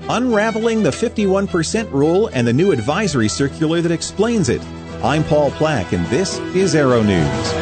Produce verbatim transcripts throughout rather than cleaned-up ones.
unraveling the fifty-one percent rule and the new advisory circular that explains it. I'm Paul Plack, and this is Aero News.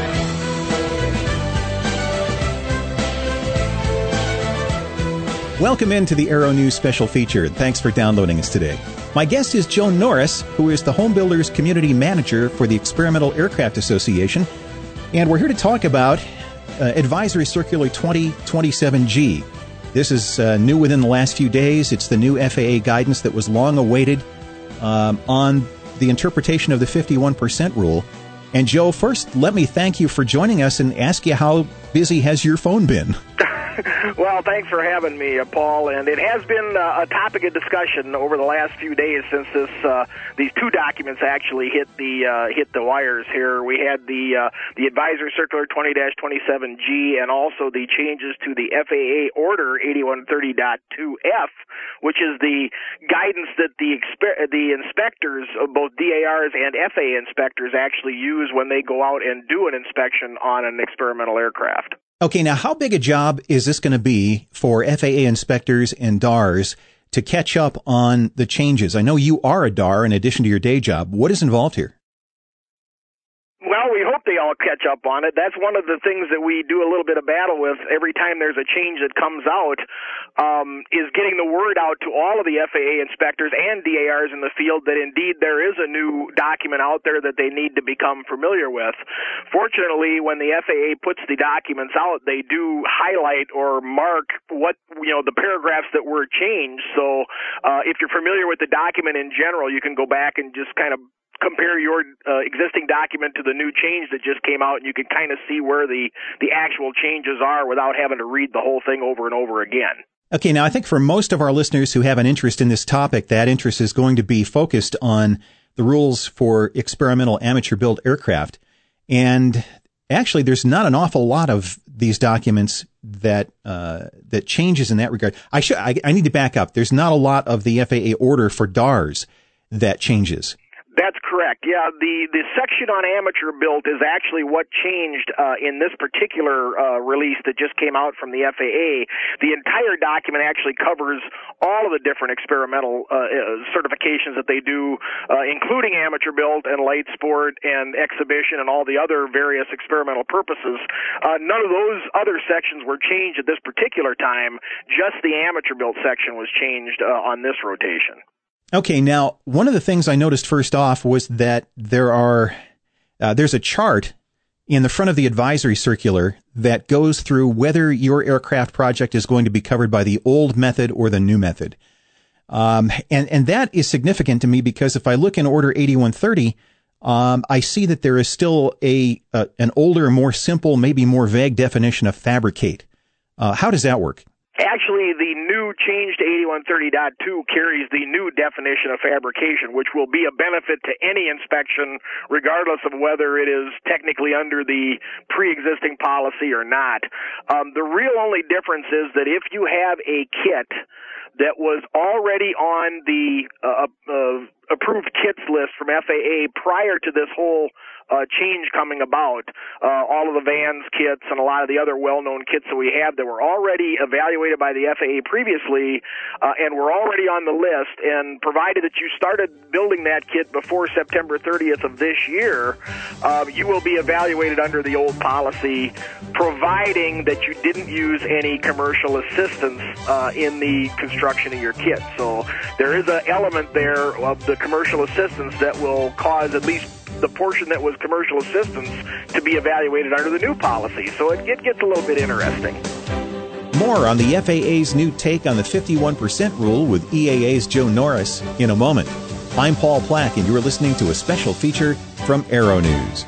Welcome into the Aero News special feature. Thanks for downloading us today. My guest is Joe Norris, who is the Home Builders Community Manager for the Experimental Aircraft Association. And we're here to talk about uh, Advisory Circular twenty twenty-seven G. This is uh, new within the last few days. It's the new F A A guidance that was long awaited um, on the interpretation of the fifty-one percent rule. And Joe, first, let me thank you for joining us and ask you, how busy has your phone been? Well, thanks for having me, uh, Paul. And it has been uh, a topic of discussion over the last few days since this uh, these two documents actually hit the uh, hit the wires here. We had the uh, the Advisory Circular twenty twenty-seven G and also the changes to the F A A Order eighty-one thirty point two F, which is the guidance that the exper- the inspectors, both D A Rs and F A A inspectors, actually use when they go out and do an inspection on an experimental aircraft. Okay, now how big a job is this going to be for F A A inspectors and D A Rs to catch up on the changes? I know you are a D A R in addition to your day job. What is involved here? Well, we hope they all catch up on it. That's one of the things that we do a little bit of battle with every time there's a change that comes out, um, is getting the word out to all of the F A A inspectors and D A Rs in the field that indeed there is a new document out there that they need to become familiar with. Fortunately, when the F A A puts the documents out, they do highlight or mark what, you know, the paragraphs that were changed. So uh, if you're familiar with the document in general, you can go back and just kind of compare your uh, existing document to the new change that just came out, and you can kind of see where the, the actual changes are without having to read the whole thing over and over again. Okay, now I think for most of our listeners who have an interest in this topic, that interest is going to be focused on the rules for experimental amateur-built aircraft. And actually, there's not an awful lot of these documents that uh, that changes in that regard. I should I, I need to back up. There's not a lot of the F A A order for D A Rs that changes. That's correct. Yeah, the, the section on amateur built is actually what changed uh, in this particular uh, release that just came out from the F A A. The entire document actually covers all of the different experimental uh, certifications that they do, uh, including amateur built and light sport and exhibition and all the other various experimental purposes. Uh, none of those other sections were changed at this particular time. Just the amateur built section was changed uh, on this rotation. Okay, now, one of the things I noticed first off was that there are, uh, there's a chart in the front of the advisory circular that goes through whether your aircraft project is going to be covered by the old method or the new method. Um, and, and that is significant to me because if I look in Order eighty-one thirty, um, I see that there is still a, uh, an older, more simple, maybe more vague definition of fabricate. Uh, how does that work? Actually, the new change to eighty-one thirty point two carries the new definition of fabrication, which will be a benefit to any inspection, regardless of whether it is technically under the pre-existing policy or not. Um, the real only difference is that if you have a kit that was already on the uh, uh, approved kits list from F A A prior to this whole Uh, change coming about, uh, all of the Vans kits and a lot of the other well-known kits that we have that were already evaluated by the F A A previously uh, and were already on the list, and provided that you started building that kit before September thirtieth of this year, uh, you will be evaluated under the old policy, providing that you didn't use any commercial assistance uh, in the construction of your kit. So there is an element there of the commercial assistance that will cause at least the portion that was commercial assistance to be evaluated under the new policy. So it, it gets a little bit interesting. More on the F A A's new take on the fifty-one percent rule with E A A's Joe Norris in a moment. I'm Paul Plack, and you are listening to a special feature from Aero News.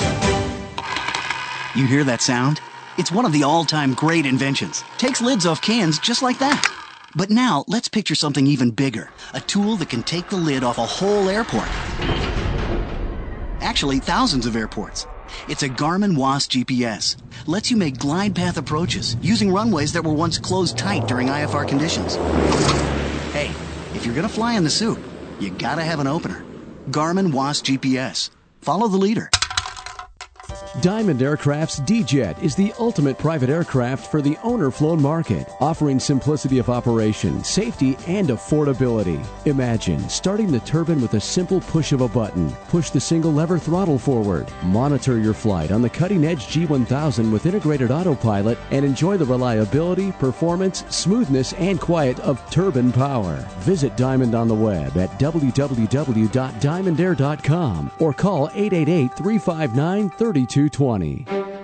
You hear that sound? It's one of the all-time great inventions. Takes lids off cans just like that. But now, let's picture something even bigger. A tool that can take the lid off a whole airport. Actually, thousands of airports. It's a Garmin W A S G P S. Lets you make glide path approaches using runways that were once closed tight during I F R conditions. Hey, if you're gonna fly in the soup, you gotta have an opener. Garmin W A S G P S. Follow the leader. Diamond Aircraft's D-Jet is the ultimate private aircraft for the owner-flown market, offering simplicity of operation, safety, and affordability. Imagine starting the turbine with a simple push of a button. Push the single lever throttle forward. Monitor your flight on the cutting-edge G one thousand with integrated autopilot and enjoy the reliability, performance, smoothness, and quiet of turbine power. Visit Diamond on the web at w w w dot diamond air dot com or call eight eight eight, three five nine, three two two zero.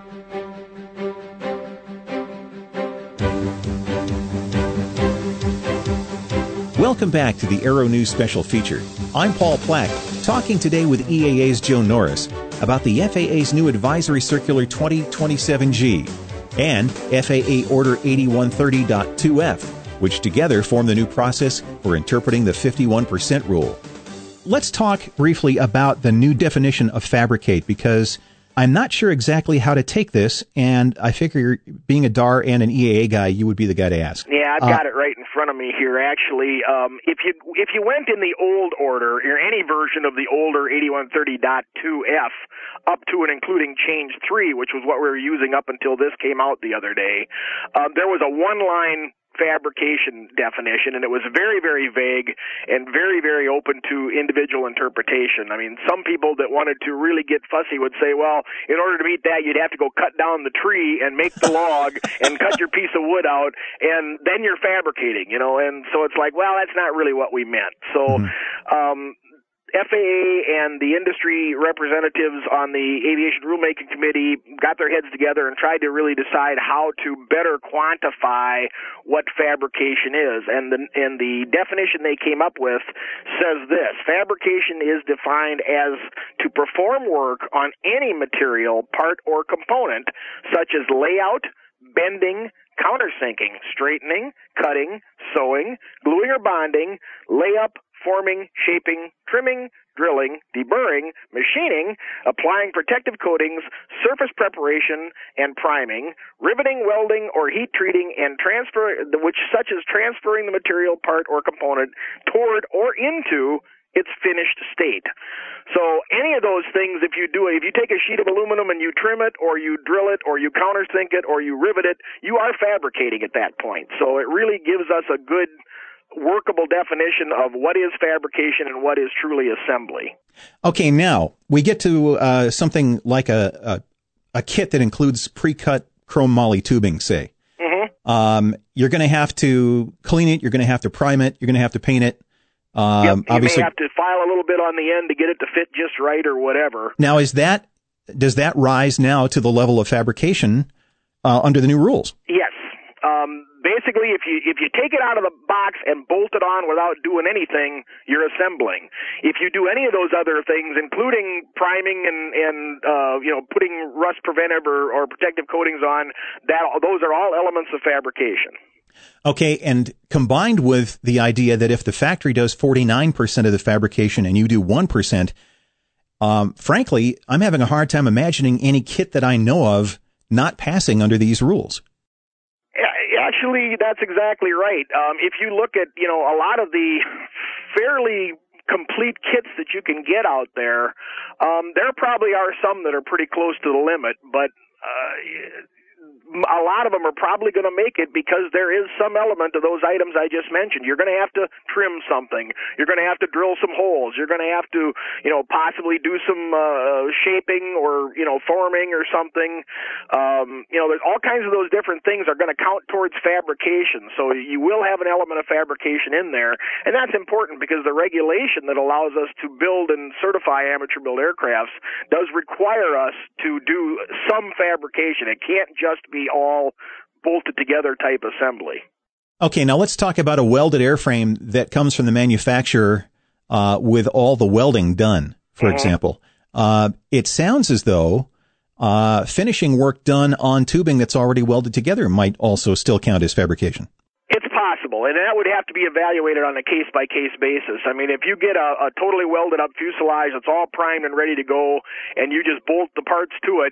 Welcome back to the Aero News Special Feature. I'm Paul Plack, talking today with E A A's Joe Norris about the F A A's new Advisory Circular twenty twenty-seven G and F A A Order eighty-one thirty point two F, which together form the new process for interpreting the fifty-one percent rule. Let's talk briefly about the new definition of fabricate, because I'm not sure exactly how to take this, and I figure being a D A R and an E A A guy, you would be the guy to ask. Yeah, I've uh, got it right in front of me here, actually. Um, if you if you went in the old order, or any version of the older eighty-one thirty point two F, up to and including change three, which was what we were using up until this came out the other day, um, there was a one-line fabrication definition, and it was very, very vague and very, very open to individual interpretation. I mean, some people that wanted to really get fussy would say, well, in order to meet that, you'd have to go cut down the tree and make the log and cut your piece of wood out, and then you're fabricating, you know, and so it's like, well, that's not really what we meant. So, um, F A A and the industry representatives on the Aviation Rulemaking Committee got their heads together and tried to really decide how to better quantify what fabrication is. And the, and the definition they came up with says this: fabrication is defined as to perform work on any material, part, or component, such as layout, bending, countersinking, straightening, cutting, sewing, gluing or bonding, layup, forming, shaping, trimming, drilling, deburring, machining, applying protective coatings, surface preparation and priming, riveting, welding, or heat treating, and transfer, which such as transferring the material, part, or component toward or into its finished state. So any of those things, if you do it, if you take a sheet of aluminum and you trim it, or you drill it, or you countersink it, or you rivet it, you are fabricating at that point. So it really gives us a good workable definition of what is fabrication and what is truly assembly. Okay, now we get to uh, something like a, a a kit that includes pre-cut chrome moly tubing, say. Mm-hmm. Um, you're going to have to clean it, you're going to have to prime it, you're going to have to paint it. Um, yep, you obviously, may have to file a little bit on the end to get it to fit just right or whatever. Now, is that does that rise now to the level of fabrication uh, under the new rules? Yes. Um, basically, if you if you take it out of the box and bolt it on without doing anything, you're assembling. If you do any of those other things, including priming and and uh, you know putting rust preventive or, or protective coatings on, that those are all elements of fabrication. Okay, and combined with the idea that if the factory does forty-nine percent of the fabrication and you do one percent, um, frankly, I'm having a hard time imagining any kit that I know of not passing under these rules. Actually, that's exactly right. Um, if you look at, you know, a lot of the fairly complete kits that you can get out there, um, there probably are some that are pretty close to the limit, but uh, a lot of them are probably going to make it because there is some element of those items I just mentioned. You're going to have to trim something. You're going to have to drill some holes. You're going to have to, you know, possibly do some uh, shaping or, you know, forming or something. Um, you know, there's all kinds of those different things are going to count towards fabrication. So you will have an element of fabrication in there. And that's important because the regulation that allows us to build and certify amateur-built aircrafts does require us to do some fabrication. It can't just be all bolted together type assembly. Okay, now let's talk about a welded airframe that comes from the manufacturer uh, with all the welding done, for mm-hmm. example. Uh, it sounds as though uh, finishing work done on tubing that's already welded together might also still count as fabrication. It's possible, and that would have to be evaluated on a case-by-case basis. I mean, if you get a, a totally welded-up fuselage that's all primed and ready to go, and you just bolt the parts to it,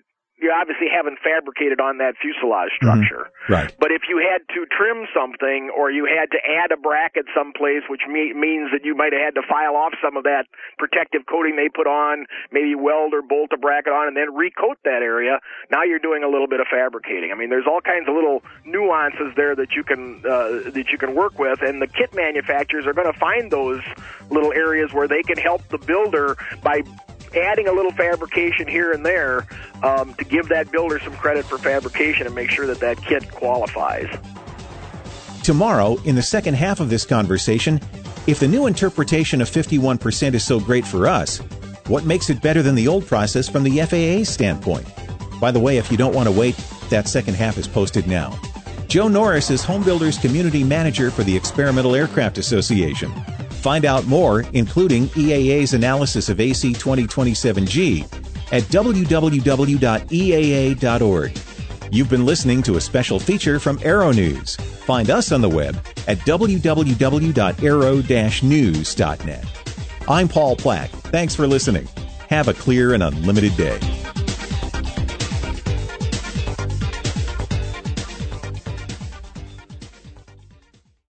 you obviously haven't fabricated on that fuselage structure. Mm-hmm. Right. But if you had to trim something, or you had to add a bracket someplace, which me- means that you might have had to file off some of that protective coating they put on, maybe weld or bolt a bracket on, and then recoat that area, now you're doing a little bit of fabricating. I mean, there's all kinds of little nuances there that you can uh, that you can work with, and the kit manufacturers are going to find those little areas where they can help the builder by adding a little fabrication here and there um, to give that builder some credit for fabrication and make sure that that kit qualifies. Tomorrow, in the second half of this conversation, if the new interpretation of fifty-one percent is so great for us, what makes it better than the old process from the F A A's standpoint? By the way, if you don't want to wait, that second half is posted now. Joe Norris is Homebuilders Community Manager for the Experimental Aircraft Association. Find out more, including E A A's analysis of A C twenty twenty-seven G, at w w w dot e a a dot org. You've been listening to a special feature from Aero News. Find us on the web at w w w dot aero dash news dot net. I'm Paul Plack. Thanks for listening. Have a clear and unlimited day.